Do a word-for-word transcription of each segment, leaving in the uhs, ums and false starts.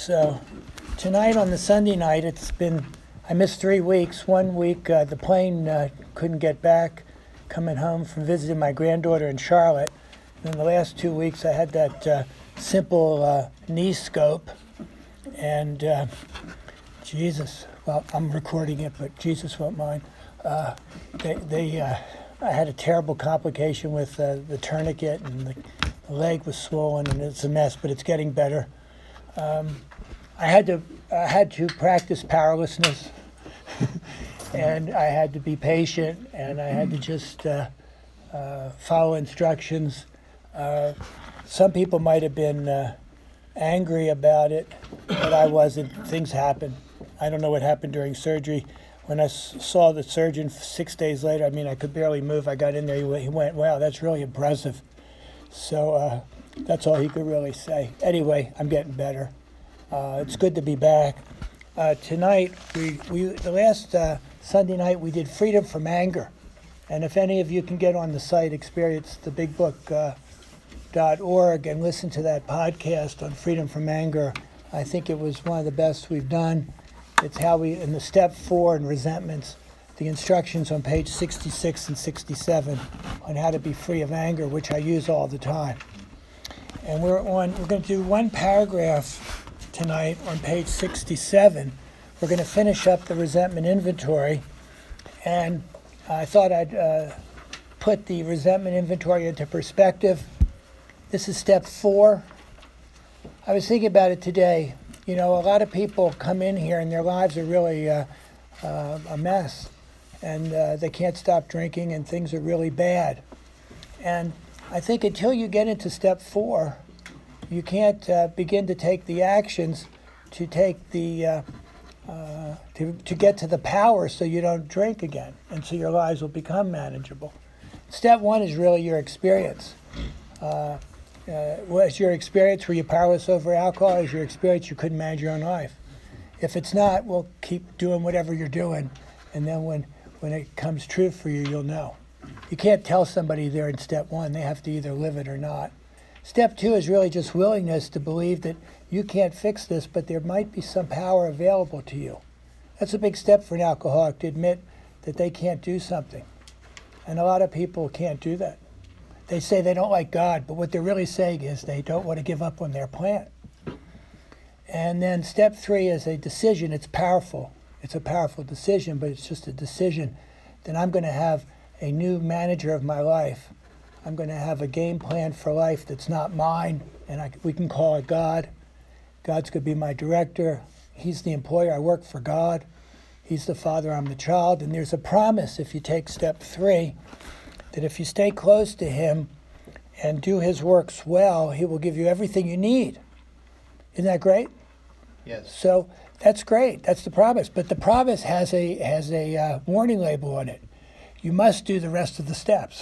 So tonight on the Sunday night, it's been, I missed three weeks. One week, uh, the plane uh, couldn't get back, coming home from visiting my granddaughter in Charlotte. And then the last two weeks, I had that uh, simple uh, knee scope. And uh, Jesus, well, I'm recording it, but Jesus won't mind. Uh, they, they, uh, I had a terrible complication with uh, the tourniquet, and the, the leg was swollen, and it's a mess, but it's getting better. Um, I had to, I had to practice powerlessness, and I had to be patient, and I had to just uh, uh, follow instructions. Uh, some people might have been uh, angry about it, but I wasn't. Things happen. I don't know what happened during surgery. When I s- saw the surgeon six days later, I mean, I could barely move. I got in there. He, w- he went, "Wow, that's really impressive." So uh, that's all he could really say. Anyway, I'm getting better. Uh, it's good to be back. Uh, tonight, we, we the last uh, Sunday night, we did Freedom from Anger. And if any of you can get on the site, experience the big book dot org, and listen to that podcast on Freedom from Anger. I think it was one of the best we've done. It's how we, in the step four in resentments, the instructions on page sixty-six and sixty-seven on how to be free of anger, which I use all the time. And we're on, we're going to do one paragraph tonight on page sixty-seven. We're going to finish up the resentment inventory. And I thought I'd uh, put the resentment inventory into perspective. This is step four. I was thinking about it today. You know, a lot of people come in here and their lives are really uh, uh, a mess. And uh, they can't stop drinking and things are really bad. And I think until you get into step four, you can't uh, begin to take the actions to take the, uh, uh, to, to get to the power so you don't drink again. And so your lives will become manageable. Step one is really your experience. Uh, Uh, was your experience, were you powerless over alcohol? Is your experience you couldn't manage your own life? If it's not, well, keep doing whatever you're doing, and then when, when it comes true for you, you'll know. You can't tell somebody they're in step one. They have to either live it or not. Step two is really just willingness to believe that you can't fix this, but there might be some power available to you. That's a big step for an alcoholic, to admit that they can't do something. And a lot of people can't do that. They say they don't like God, but what they're really saying is they don't want to give up on their plan. And then step three is a decision. It's powerful. It's a powerful decision, but it's just a decision that I'm going to have a new manager of my life. I'm going to have a game plan for life that's not mine, and I, we can call it God. God's going to be my director. He's the employer. I work for God. He's the father. I'm the child. And there's a promise if you take step three, that if you stay close to him and do his works well, he will give you everything you need. Isn't that great? Yes. So that's great. That's the promise. But the promise has a has a uh, warning label on it. You must do the rest of the steps.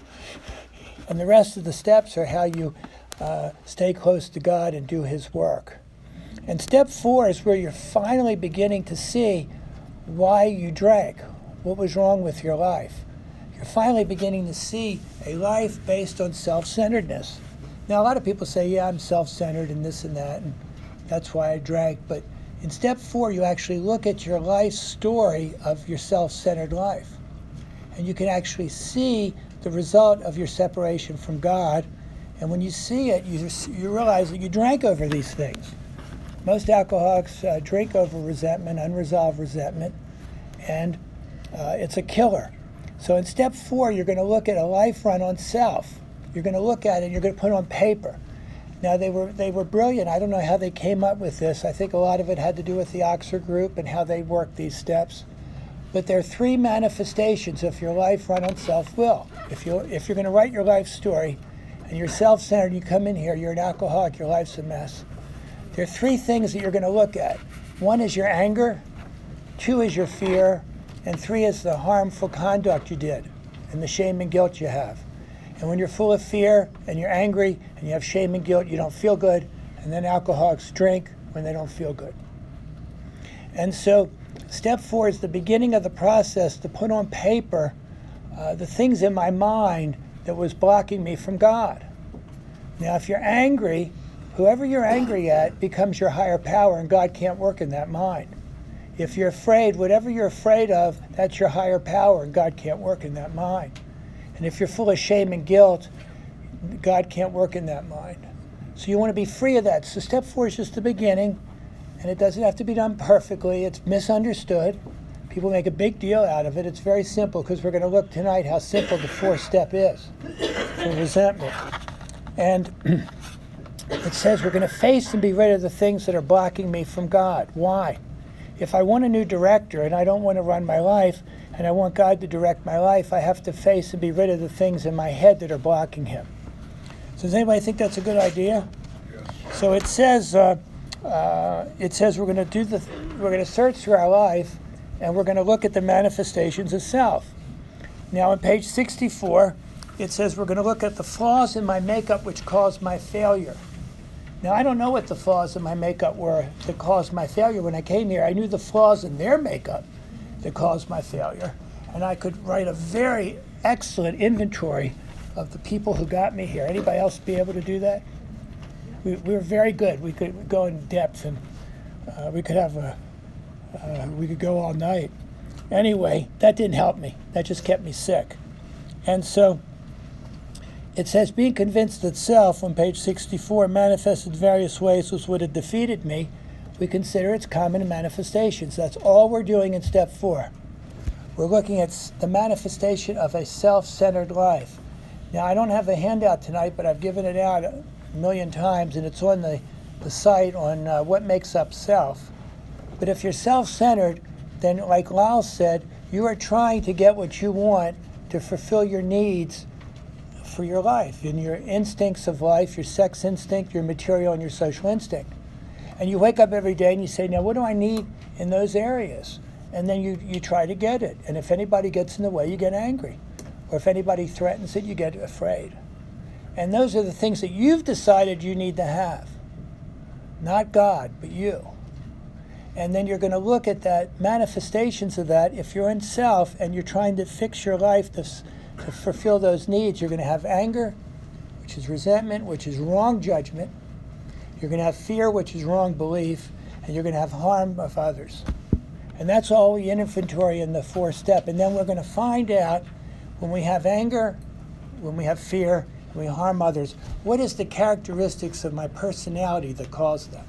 And the rest of the steps are how you uh, stay close to God and do his work. And step four is where you're finally beginning to see why you drank, what was wrong with your life. You're finally beginning to see a life based on self-centeredness. Now, a lot of people say, yeah, I'm self-centered and this and that, and that's why I drank. But in step four, you actually look at your life story of your self-centered life. And you can actually see the result of your separation from God. And when you see it, you, you realize that you drank over these things. Most alcoholics uh, drink over resentment, unresolved resentment, and uh, it's a killer. So in step four, you're going to look at a life run on self. You're going to look at it and you're going to put it on paper. Now, they were they were brilliant. I don't know how they came up with this. I think a lot of it had to do with the Oxford group and how they worked these steps. But there are three manifestations of your life run on self-will. If, you, if you're going to write your life story and you're self-centered, you come in here, you're an alcoholic, your life's a mess. There are three things that you're going to look at. One is your anger. Two is your fear. And three is the harmful conduct you did and the shame and guilt you have. And when you're full of fear and you're angry and you have shame and guilt, you don't feel good. And then alcoholics drink when they don't feel good. And so step four is the beginning of the process to put on paper uh, the things in my mind that was blocking me from God. Now, if you're angry Whoever you're angry at becomes your higher power, and God can't work in that mind. If you're afraid, whatever you're afraid of, that's your higher power, and God can't work in that mind. And if you're full of shame and guilt, God can't work in that mind. So you want to be free of that. So step four is just the beginning, and it doesn't have to be done perfectly. It's misunderstood. People make a big deal out of it. It's very simple, because we're going to look tonight how simple the fourth step is for resentment. And it says we're going to face and be rid of the things that are blocking me from God. Why? If I want a new director and I don't want to run my life and I want God to direct my life, I have to face and be rid of the things in my head that are blocking him. So does anybody think that's a good idea? Yes. So it says uh, uh, it says we're going to do the we're going to search through our life, and we're going to look at the manifestations of self. Now on page sixty-four, it says we're going to look at the flaws in my makeup which caused my failure. Now, I don't know what the flaws in my makeup were that caused my failure. When I came here, I knew the flaws in their makeup that caused my failure. And I could write a very excellent inventory of the people who got me here. Anybody else be able to do that? We, we were very good. We could go in depth, and uh, we could have a, uh, we could go all night. Anyway, that didn't help me. That just kept me sick. And so it says, being convinced that self, on page sixty-four, manifested various ways was what had defeated me, we consider its common manifestations. That's all we're doing in step four. We're looking at the manifestation of a self-centered life. Now, I don't have the handout tonight, but I've given it out a million times, and it's on the, the site on uh, what makes up self. But if you're self-centered, then like Lyle said, you are trying to get what you want to fulfill your needs for your life, and your instincts of life, your sex instinct, your material, and your social instinct. And you wake up every day and you say, now what do I need in those areas? And then you, you try to get it. And if anybody gets in the way, you get angry. Or if anybody threatens it, you get afraid. And those are the things that you've decided you need to have. Not God, but you. And then you're going to look at that manifestations of that. If you're in self and you're trying to fix your life to To fulfill those needs, you're going to have anger, which is resentment, which is wrong judgment. You're going to have fear, which is wrong belief, and you're going to have harm of others. And that's all we inventory in the fourth step. And then we're going to find out, when we have anger, when we have fear, when we harm others, what is the characteristics of my personality that cause them?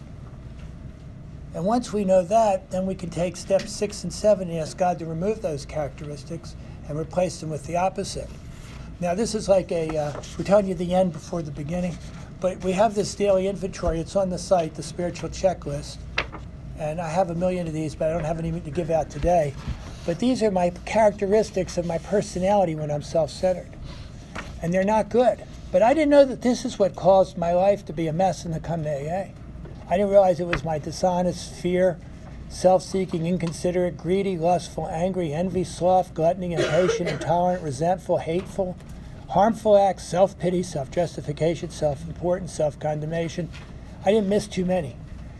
And once we know that, then we can take steps six and seven and ask God to remove those characteristics and replace them with the opposite. Now, this is like a, uh, we're telling you the end before the beginning, but we have this daily inventory. It's on the site, the spiritual checklist. And I have a million of these, but I don't have any to give out today. But these are my characteristics of my personality when I'm self-centered. And they're not good. But I didn't know that this is what caused my life to be a mess and to come to A A. I didn't realize it was my dishonest fear, self-seeking, inconsiderate, greedy, lustful, angry, envy, sloth, gluttony, impatient, intolerant, resentful, hateful, harmful acts, self-pity, self-justification, self-importance, self-condemnation. I didn't miss too many.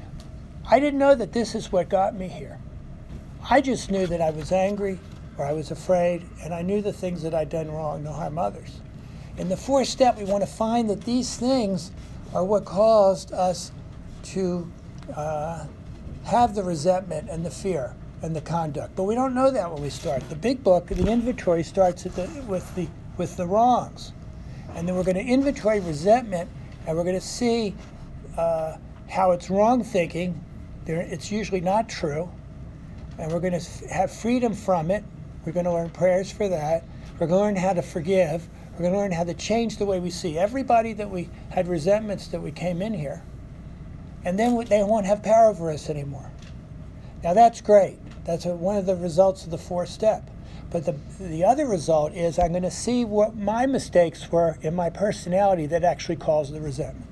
I didn't know that this is what got me here. I just knew that I was angry or I was afraid, and I knew the things that I'd done wrong to harm others. In the fourth step, we want to find that these things are what caused us to uh, have the resentment and the fear and the conduct. But we don't know that when we start. The big book, the inventory, starts at the, with the with the wrongs. And then we're going to inventory resentment, and we're going to see uh, how it's wrong thinking. There, it's usually not true. And we're going to f- have freedom from it. We're going to learn prayers for that. We're going to learn how to forgive. We're going to learn how to change the way we see everybody that we had resentments that we came in here. And then they won't have power over us anymore. Now that's great. That's a, one of the results of the fourth step. But the the other result is I'm going to see what my mistakes were in my personality that actually caused the resentment.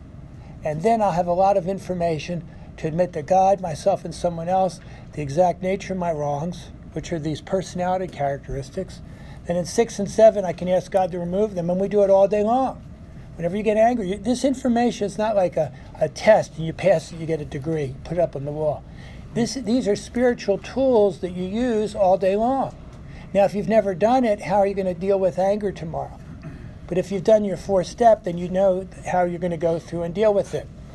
And then I'll have a lot of information to admit to God, myself, and someone else the exact nature of my wrongs, which are these personality characteristics. Then in six and seven, I can ask God to remove them, and we do it all day long. Whenever you get angry, you, this information is not like a, a test, and you pass it, you get a degree, put it up on the wall. This, these are spiritual tools that you use all day long. Now, if you've never done it, how are you going to deal with anger tomorrow? But if you've done your fourth step, then you know how you're going to go through and deal with it.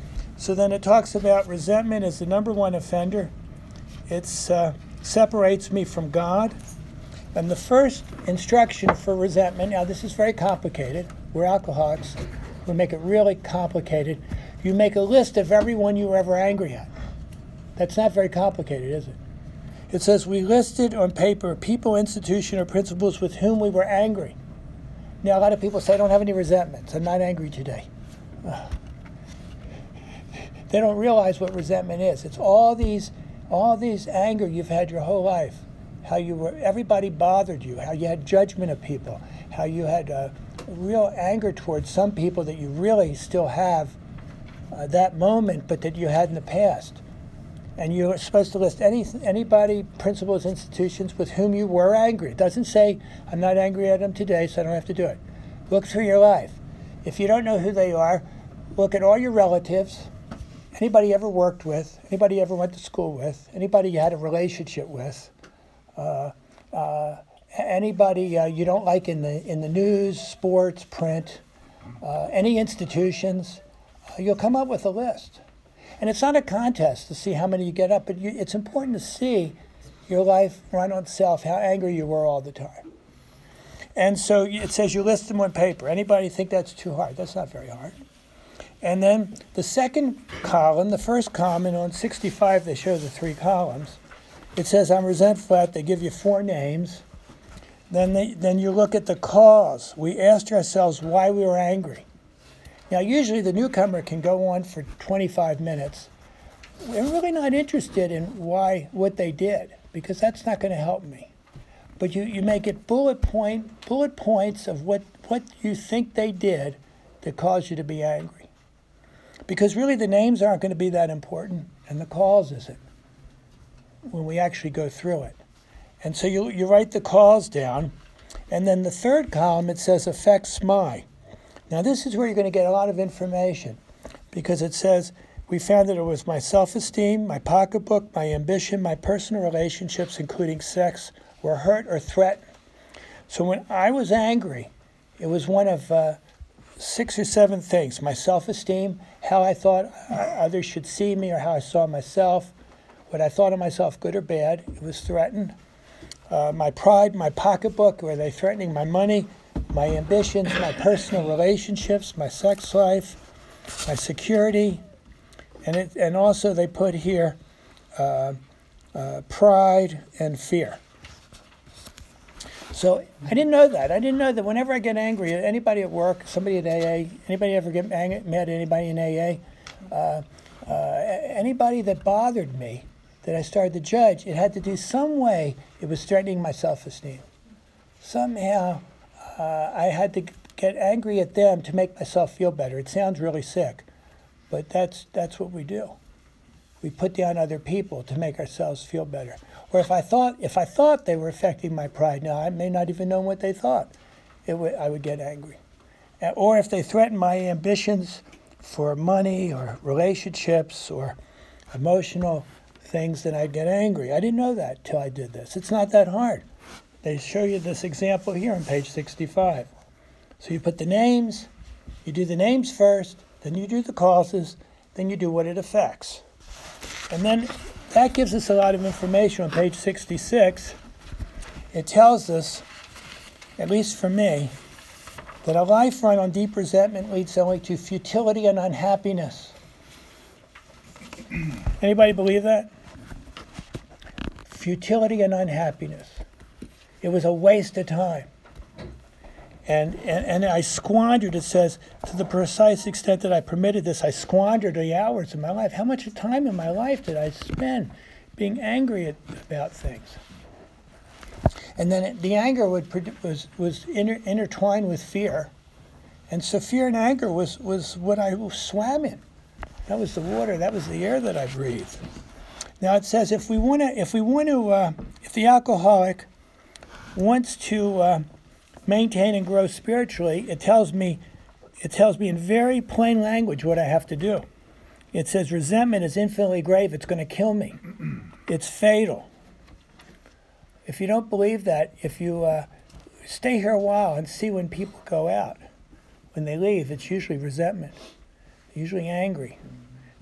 So then it talks about resentment as the number one offender. It uh, separates me from God. And the first instruction for resentment, now this is very complicated. We're alcoholics. We make it really complicated. You make a list of everyone you were ever angry at. That's not very complicated, is it? It says we listed on paper people, institution, or principles with whom we were angry. Now, a lot of people say, I don't have any resentments. I'm not angry today. Ugh. They don't realize what resentment is. It's all these, all these anger you've had your whole life. How you were, everybody bothered you. How you had judgment of people. How you had uh, real anger towards some people that you really still have uh, that moment, but that you had in the past. And you're supposed to list any anybody, principles, institutions with whom you were angry. It doesn't say, I'm not angry at them today, so I don't have to do it. Look through your life. If you don't know who they are, look at all your relatives, anybody you ever worked with, anybody you ever went to school with, anybody you had a relationship with, uh, uh, anybody uh, you don't like in the in the news, sports, print, uh, any institutions, uh, you'll come up with a list. And it's not a contest to see how many you get up, but you, it's important to see your life run on self, how angry you were all the time. And so it says you list them on paper. Anybody think that's too hard? That's not very hard. And then the second column, the first column, and on sixty-five they show the three columns. It says I'm resentful at, they give you four names. Then, they, then you look at the cause. We asked ourselves why we were angry. Now, usually the newcomer can go on for twenty-five minutes. We're really not interested in why, what they did, because that's not going to help me. But you, you make it bullet point, bullet points of what, what you think they did that caused you to be angry. Because really the names aren't going to be that important, and the cause isn't, when we actually go through it. And so you, you write the cause down, and then the third column, it says affects my. Now this is where you're going to get a lot of information, because it says, we found that it was my self-esteem, my pocketbook, my ambition, my personal relationships, including sex, were hurt or threatened. So when I was angry, it was one of uh, six or seven things. My self-esteem, how I thought others should see me or how I saw myself, what I thought of myself, good or bad, it was threatened. Uh, my pride, my pocketbook, were they threatening my money, my ambitions, my personal relationships, my sex life, my security, and it, and also they put here uh, uh, pride and fear. So I didn't know that. I didn't know that whenever I get angry at anybody at work, somebody at A A, anybody ever get angry, mad at anybody in A A, uh, uh, anybody that bothered me, that I started to judge, it had to do some way, it was threatening my self-esteem. Somehow uh, I had to get angry at them to make myself feel better. It sounds really sick, but that's that's what we do. We put down other people to make ourselves feel better. Or if I thought if I thought they were affecting my pride, now I may not even know what they thought, it would, I would get angry. Or if they threatened my ambitions for money or relationships or emotional things, then I'd get angry. I didn't know that till I did this. It's not that hard. They show you this example here on page sixty-five. So you put the names, you do the names first, then you do the causes, then you do what it affects. And then that gives us a lot of information on page sixty-six. It tells us, at least for me, that a life run on deep resentment leads only to futility and unhappiness. Anybody believe that? Futility and unhappiness. It was a waste of time. And, and and I squandered, it says, to the precise extent that I permitted this, I squandered the hours of my life. How much time in my life did I spend being angry at, about things? And then it, the anger would was was inter, intertwined with fear. And so fear and anger was, was what I swam in. That was the water, that was the air that I breathed. Now it says if we want to, if we want to, uh, if the alcoholic wants to uh, maintain and grow spiritually, it tells me, it tells me in very plain language what I have to do. It says resentment is infinitely grave. It's going to kill me. It's fatal. If you don't believe that, if you uh, stay here a while and see when people go out, when they leave, it's usually resentment. They're usually angry.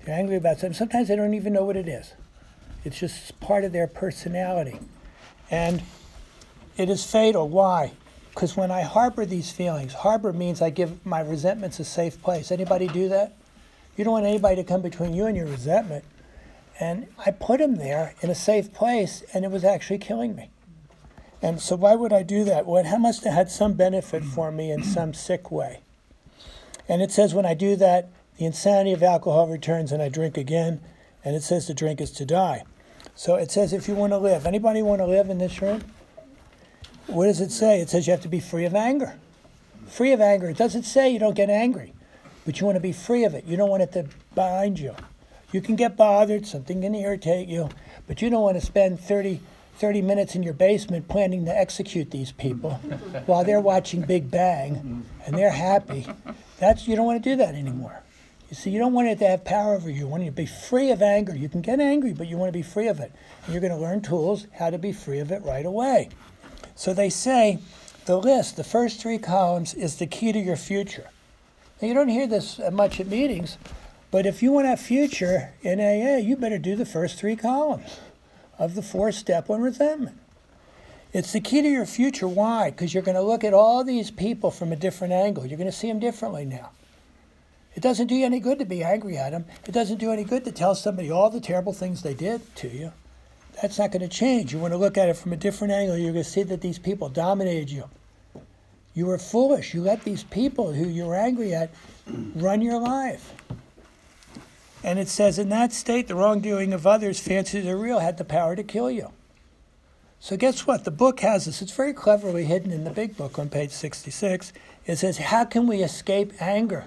They're angry about something. Sometimes they don't even know what it is. It's just part of their personality. And it is fatal. Why? Because when I harbor these feelings, harbor means I give my resentments a safe place. Anybody do that? You don't want anybody to come between you and your resentment. And I put them there in a safe place, and it was actually killing me. And so why would I do that? Well, it must have had some benefit for me in some sick way. And it says when I do that, the insanity of alcohol returns and I drink again. And it says to drink is to die. So it says if you want to live. Anybody want to live in this room? What does it say? It says you have to be free of anger. Free of anger. It doesn't say you don't get angry, but you want to be free of it. You don't want it to bind you. You can get bothered, something can irritate you, but you don't want to spend thirty, thirty minutes in your basement planning to execute these people while they're watching Big Bang and they're happy. That's, you don't want to do that anymore. You see, you don't want it to have power over you. You want to be free of anger. You can get angry, but you want to be free of it. And you're going to learn tools how to be free of it right away. So they say the list, the first three columns, is the key to your future. Now, you don't hear this much at meetings, but if you want a future in A A, you better do the first three columns of the four-step on resentment. It's the key to your future. Why? Because you're going to look at all these people from a different angle. You're going to see them differently now. It doesn't do you any good to be angry at them. It doesn't do any good to tell somebody all the terrible things they did to you. That's not going to change. You want to look at it from a different angle. You're going to see that these people dominated you. You were foolish. You let these people who you were angry at run your life. And it says, in that state, the wrongdoing of others, fancies are real, had the power to kill you. So guess what? The book has this. It's very cleverly hidden in the big book on page sixty-six. It says, how can we escape anger?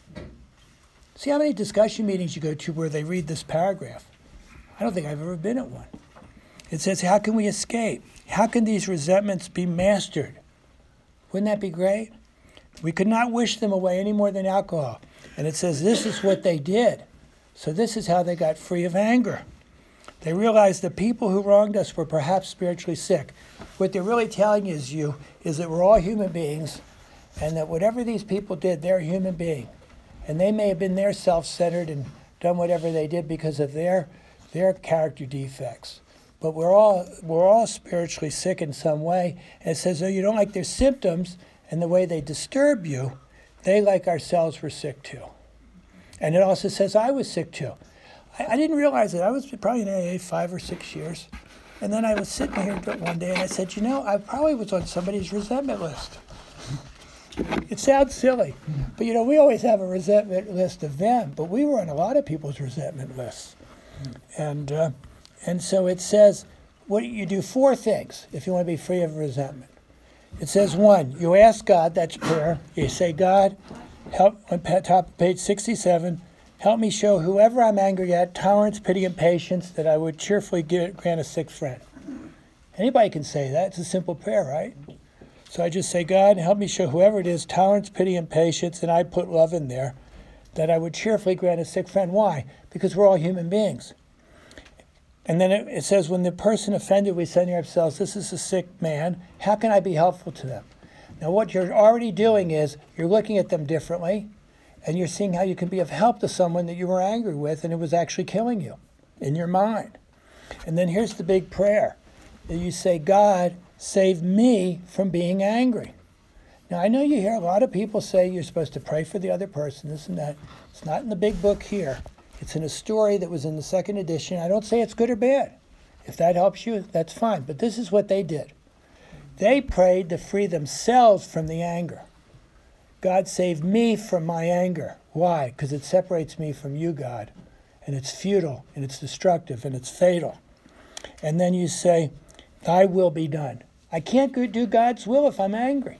See how many discussion meetings you go to where they read this paragraph? I don't think I've ever been at one. It says, how can we escape? How can these resentments be mastered? Wouldn't that be great? We could not wish them away any more than alcohol. And it says, this is what they did. So this is how they got free of anger. They realized the people who wronged us were perhaps spiritually sick. What they're really telling is you is that we're all human beings, and that whatever these people did, they're a human being. And they may have been their self-centered and done whatever they did because of their their character defects. But we're all we're all spiritually sick in some way. And it says, oh, you don't like their symptoms and the way they disturb you, they, like ourselves, were sick too. And it also says, I was sick too. I, I didn't realize it. I was probably in A A five or six years. And then I was sitting here one day and I said, you know, I probably was on somebody's resentment list. It sounds silly, but you know, we always have a resentment list of them, but we were on a lot of people's resentment lists. And uh, and so it says, what you do four things if you want to be free of resentment. It says, one, you ask God, that's prayer. You say, God, help, on top of page sixty-seven, help me show whoever I'm angry at tolerance, pity, and patience, that I would cheerfully give, grant a sick friend. Anybody can say that. It's a simple prayer, right? So I just say, God, help me show whoever it is tolerance, pity, and patience, and I put love in there, that I would cheerfully grant a sick friend. Why? Because we're all human beings. And then it, it says, when the person offended, we say to ourselves, this is a sick man. How can I be helpful to them? Now, what you're already doing is you're looking at them differently, and you're seeing how you can be of help to someone that you were angry with, and it was actually killing you in your mind. And then here's the big prayer. You say, God, save me from being angry. Now, I know you hear a lot of people say you're supposed to pray for the other person, this and that. It's not in the big book here. It's in a story that was in the second edition. I don't say it's good or bad. If that helps you, that's fine. But this is what they did. They prayed to free themselves from the anger. God, save me from my anger. Why? Because it separates me from you, God. And it's futile, and it's destructive, and it's fatal. And then you say, thy will be done. I can't do God's will if I'm angry.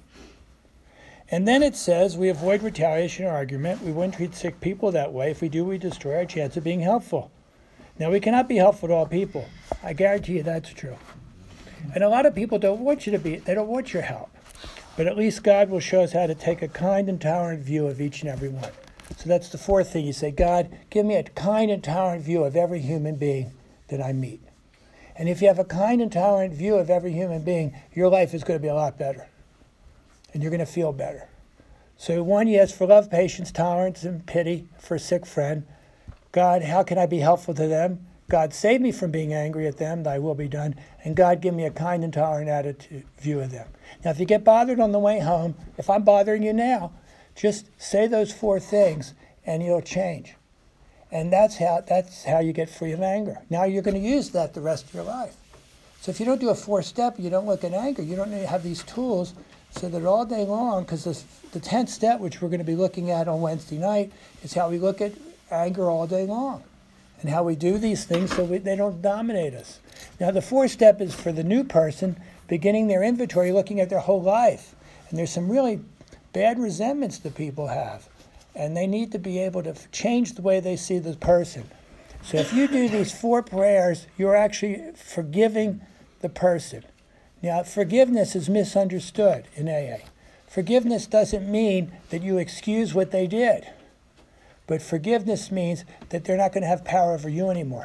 And then it says we avoid retaliation or argument. We wouldn't treat sick people that way. If we do, we destroy our chance of being helpful. Now, we cannot be helpful to all people. I guarantee you that's true. And a lot of people don't want you to be, they don't want your help. But at least God will show us how to take a kind and tolerant view of each and every one. So that's the fourth thing. You say, God, give me a kind and tolerant view of every human being that I meet. And if you have a kind and tolerant view of every human being, your life is going to be a lot better. And you're going to feel better. So one, you ask for love, patience, tolerance, and pity for a sick friend. God, how can I be helpful to them? God, save me from being angry at them, thy will be done. And God, give me a kind and tolerant attitude, view of them. Now, if you get bothered on the way home, if I'm bothering you now, just say those four things and you'll change. And that's how, that's how you get free of anger. Now you're going to use that the rest of your life. So if you don't do a four-step, you don't look at anger, you don't have these tools so that all day long, because the tenth step, which we're going to be looking at on Wednesday night, is how we look at anger all day long and how we do these things so we, they don't dominate us. Now the fourth step is for the new person, beginning their inventory, looking at their whole life. And there's some really bad resentments that people have. And they need to be able to change the way they see the person. So if you do these four prayers, you're actually forgiving the person. Now, forgiveness is misunderstood in A A. Forgiveness doesn't mean that you excuse what they did. But forgiveness means that they're not going to have power over you anymore.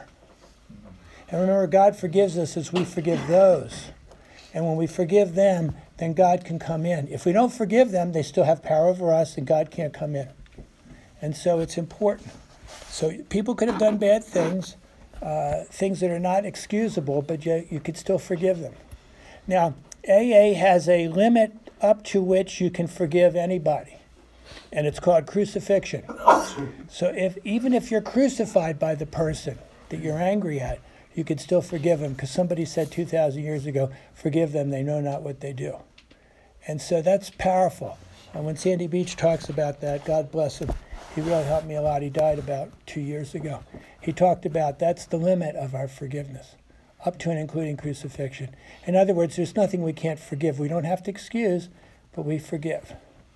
And remember, God forgives us as we forgive those. And when we forgive them, then God can come in. If we don't forgive them, they still have power over us and God can't come in. And so it's important. So people could have done bad things, uh, things that are not excusable, but you, you could still forgive them. Now, A A has a limit up to which you can forgive anybody, and it's called crucifixion. So if even if you're crucified by the person that you're angry at, you can still forgive them, because somebody said two thousand years ago, forgive them, they know not what they do. And so that's powerful. And when Sandy Beach talks about that, God bless him, he really helped me a lot. He died about two years ago. He talked about that's the limit of our forgiveness, up to and including crucifixion. In other words, there's nothing we can't forgive. We don't have to excuse, but we forgive.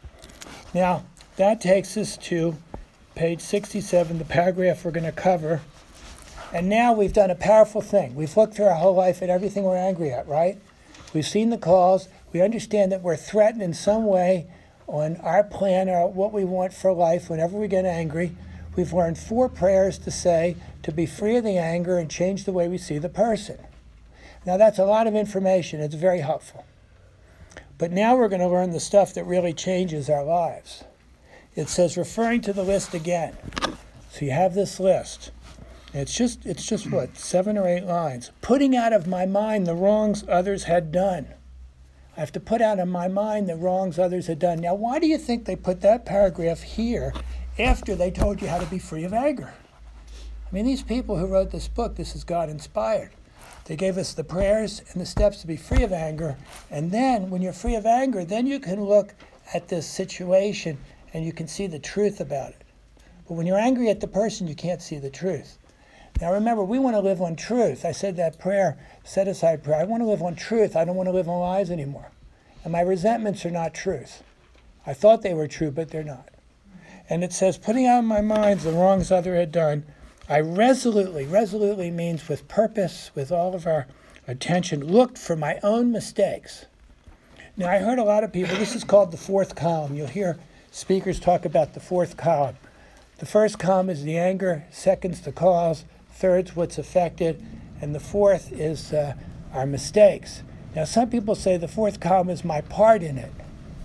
Now, that takes us to page sixty-seven, the paragraph we're going to cover. And now we've done a powerful thing. We've looked through our whole life at everything we're angry at, right? We've seen the cause. We understand that we're threatened in some way on our plan or what we want for life whenever we get angry. We've learned four prayers to say to be free of the anger and change the way we see the person. Now that's a lot of information. It's very helpful. But now we're going to learn the stuff that really changes our lives. It says, referring to the list again. So you have this list. It's just, it's just what, seven or eight lines. Putting out of my mind the wrongs others had done. I have to put out of my mind the wrongs others had done. Now, why do you think they put that paragraph here after they told you how to be free of anger? I mean, these people who wrote this book, this is God inspired. They gave us the prayers and the steps to be free of anger. And then when you're free of anger, then you can look at this situation and you can see the truth about it. But when you're angry at the person, you can't see the truth. Now remember, we want to live on truth. I said that prayer, set aside prayer. I want to live on truth. I don't want to live on lies anymore. And my resentments are not truth. I thought they were true, but they're not. And it says, putting out of my mind the wrongs other had done, I resolutely, resolutely means with purpose, with all of our attention, looked for my own mistakes. Now I heard a lot of people, this is called the fourth column. You'll hear speakers talk about the fourth column. The first column is the anger, second's the cause, third's what's affected, and the fourth is uh, our mistakes. Now some people say the fourth column is my part in it.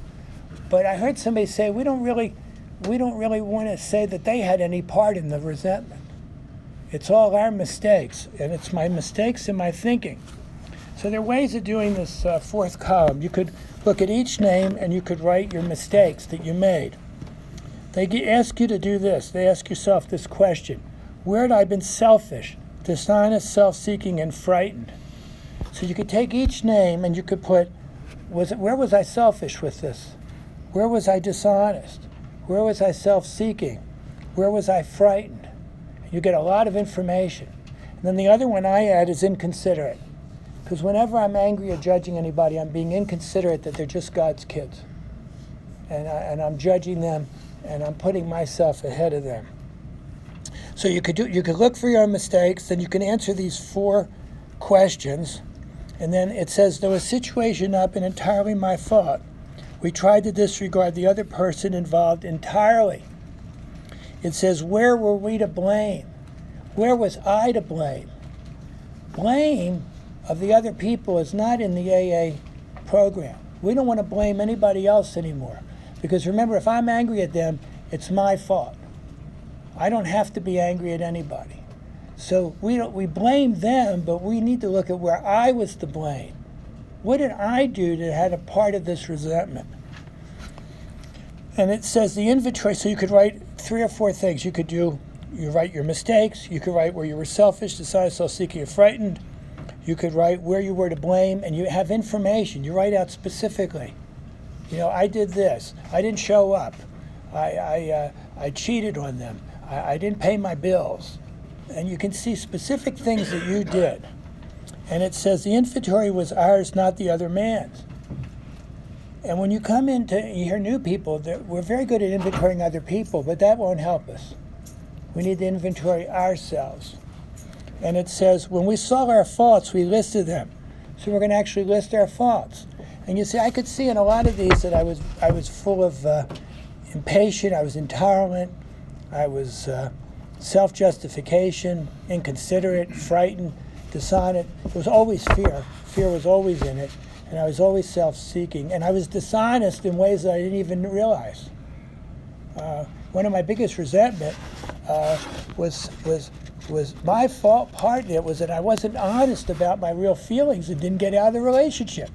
But I heard somebody say we don't really we don't really want to say that they had any part in the resentment. It's all our mistakes, and it's my mistakes in my thinking. So there are ways of doing this uh, fourth column. You could look at each name and you could write your mistakes that you made. They ask you to do this. They ask yourself this question. Where had I been selfish, dishonest, self-seeking, and frightened? So you could take each name and you could put, was it, where was I selfish with this? Where was I dishonest? Where was I self-seeking? Where was I frightened? You get a lot of information. And then the other one I add is inconsiderate. Because whenever I'm angry or judging anybody, I'm being inconsiderate that they're just God's kids. And, I, and I'm judging them, and I'm putting myself ahead of them. So you could do, you could look for your mistakes, then you can answer these four questions. And then it says, though a situation not been entirely my fault, we tried to disregard the other person involved entirely. It says, where were we to blame? Where was I to blame? Blame of the other people is not in the A A program. We don't want to blame anybody else anymore. Because remember, if I'm angry at them, it's my fault. I don't have to be angry at anybody. So we don't, we blame them, but we need to look at where I was to blame. What did I do that had a part of this resentment? And it says the inventory, so you could write three or four things. You could do, you write your mistakes. You could write where you were selfish, dishonest, self-seeking, or frightened. You could write where you were to blame, and you have information. You write out specifically. You know, I did this. I didn't show up. I, I, uh, I cheated on them. I, I didn't pay my bills. And you can see specific things that you did. And it says the inventory was ours, not the other man's. And when you come into, you hear new people, we're very good at inventorying other people, but that won't help us. We need to inventory ourselves. And it says, when we saw our faults, we listed them. So we're going to actually list our faults. And you see, I could see in a lot of these that I was I was full of uh, impatient, I was intolerant, I was uh, self-justification, inconsiderate, frightened, dishonest. It was always fear. Fear was always in it. And I was always self-seeking. And I was dishonest in ways that I didn't even realize. Uh, one of my biggest resentment uh, was was was my fault. Part of it was that I wasn't honest about my real feelings and didn't get out of the relationship.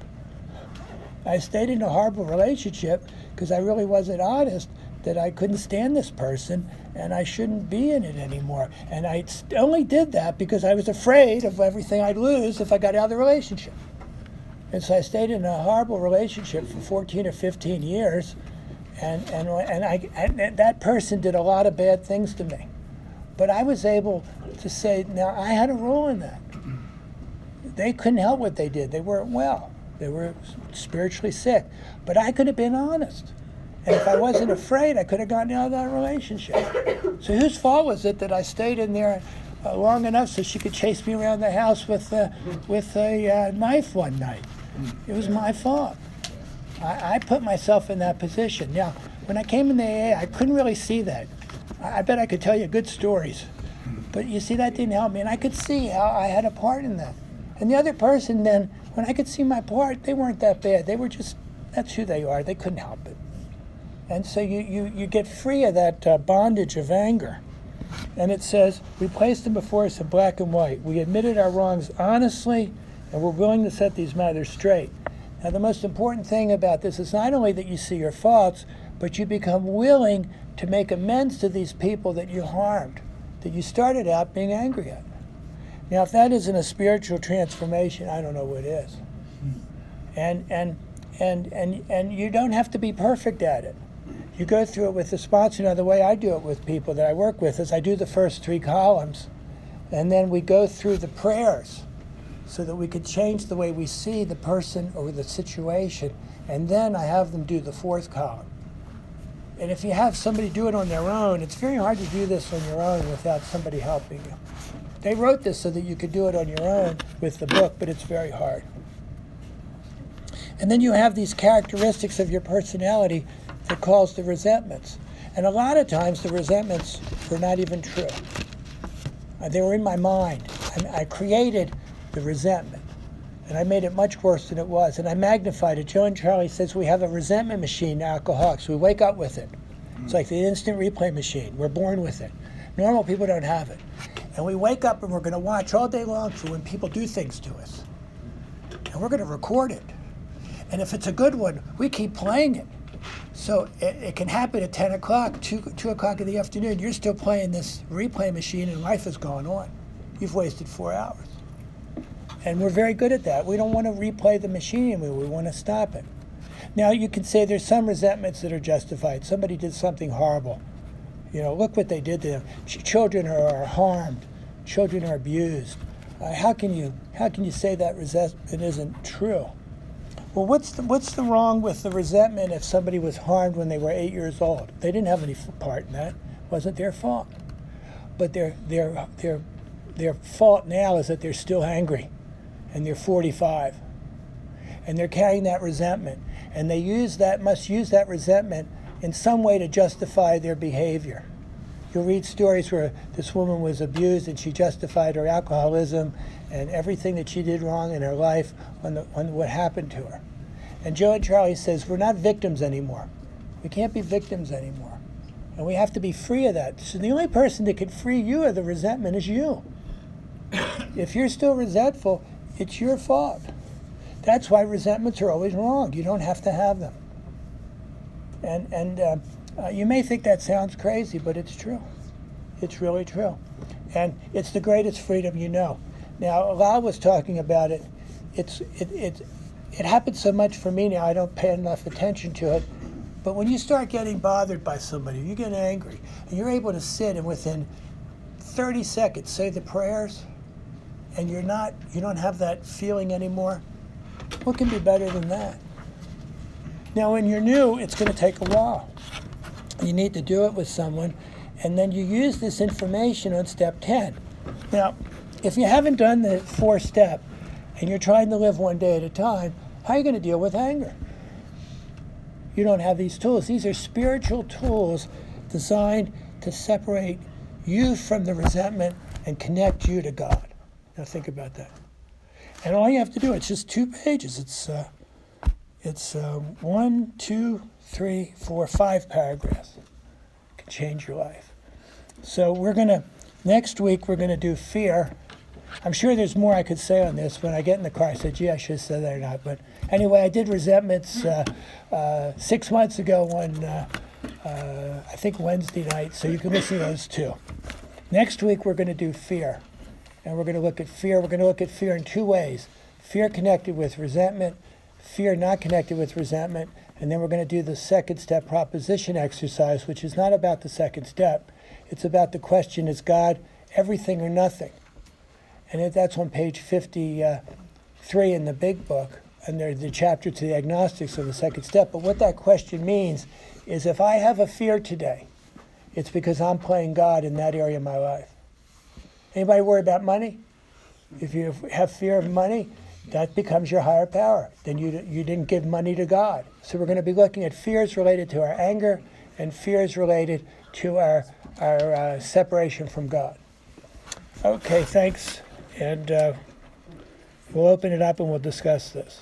I stayed in a horrible relationship because I really wasn't honest that I couldn't stand this person and I shouldn't be in it anymore. And I only did that because I was afraid of everything I'd lose if I got out of the relationship. And so I stayed in a horrible relationship for fourteen or fifteen years, and and and I and that person did a lot of bad things to me. But I was able to say, now I had a role in that. They couldn't help what they did. They weren't well. They were spiritually sick. But I could have been honest. And if I wasn't afraid, I could have gotten out of that relationship. So whose fault was it that I stayed in there uh, long enough so she could chase me around the house with, uh, with a uh, knife one night? It was my fault. I, I put myself in that position. Now, when I came into A A, I couldn't really see that. I, I bet I could tell you good stories. But you see, that didn't help me. And I could see how I had a part in that. And the other person then, when I could see my part, they weren't that bad. They were just, that's who they are. They couldn't help it. And so you, you, you get free of that uh, bondage of anger. And it says, we placed them before us in black and white. We admitted our wrongs honestly, and we're willing to set these matters straight. Now, the most important thing about this is not only that you see your faults, but you become willing to make amends to these people that you harmed, that you started out being angry at. Now, if that isn't a spiritual transformation, I don't know what is. And and and and and you don't have to be perfect at it. You go through it with the sponsor. Now, the way I do it with people that I work with is I do the first three columns, and then we go through the prayers so that we could change the way we see the person or the situation, and then I have them do the fourth column. And if you have somebody do it on their own, it's very hard to do this on your own without somebody helping you. They wrote this so that you could do it on your own with the book, but it's very hard. And then you have these characteristics of your personality that cause the resentments. And a lot of times the resentments were not even true. Uh, they were in my mind. I, I created the resentment, and I made it much worse than it was, and I magnified it. Joe and Charlie says we have a resentment machine, alcoholics. We wake up with it. It's like the instant replay machine. We're born with it. Normal people don't have it. And we wake up and we're going to watch all day long for when people do things to us. And we're going to record it. And if it's a good one, we keep playing it. So it, it can happen at ten o'clock, two, two o'clock in the afternoon. You're still playing this replay machine and life is going on. You've wasted four hours. And we're very good at that. We don't want to replay the machine anymore. We want to stop it. Now, you can say there's some resentments that are justified. Somebody did something horrible. You know, look what they did to them. Ch- children are harmed. Children are abused. Uh, how can you how can you say that resentment isn't true? Well, what's the, what's the wrong with the resentment if somebody was harmed when they were eight years old? They didn't have any part in that. It wasn't their fault. But their their their their fault now is that they're still angry, and they're forty-five, and they're carrying that resentment, and they use that must use that resentment in some way to justify their behavior. You'll read stories where this woman was abused and she justified her alcoholism and everything that she did wrong in her life on, the, on what happened to her. And Joe and Charlie says, we're not victims anymore. We can't be victims anymore. And we have to be free of that. So the only person that can free you of the resentment is you. If you're still resentful, it's your fault. That's why resentments are always wrong. You don't have to have them. And, and uh, uh, you may think that sounds crazy, but it's true. It's really true. And it's the greatest freedom you know. Now, Lal was talking about it. It's, it, it, it happens so much for me now, I don't pay enough attention to it. But when you start getting bothered by somebody, you get angry, and you're able to sit and within thirty seconds say the prayers, and you're not, you don't have that feeling anymore, what can be better than that? Now, when you're new, it's going to take a while. You need to do it with someone, and then you use this information on step ten. Now, if you haven't done the fourth step, and you're trying to live one day at a time, how are you going to deal with anger? You don't have these tools. These are spiritual tools designed to separate you from the resentment and connect you to God. Now think about that. And all you have to do, it's just two pages. It's uh, it's uh, one, two, three, four, five paragraphs. It can change your life. So we're gonna, next week we're gonna do fear. I'm sure there's more I could say on this. When I get in the car, I said, gee, I should have said that or not. But anyway, I did resentments uh, uh, six months ago on, uh, uh, I think, Wednesday night, so you can listen to those too. Next week, we're going to do fear. And we're going to look at fear. We're going to look at fear in two ways. Fear connected with resentment, fear not connected with resentment, and then we're going to do the second step proposition exercise, which is not about the second step. It's about the question, is God everything or nothing? And that's on page fifty-three in the big book, and there's the chapter to the agnostics of the second step. But what that question means is, if I have a fear today, it's because I'm playing God in that area of my life. Anybody worry about money? If you have fear of money, that becomes your higher power. Then you, you didn't give money to God. So we're going to be looking at fears related to our anger and fears related to our, our uh, separation from God. Okay, thanks. And uh, we'll open it up and we'll discuss this.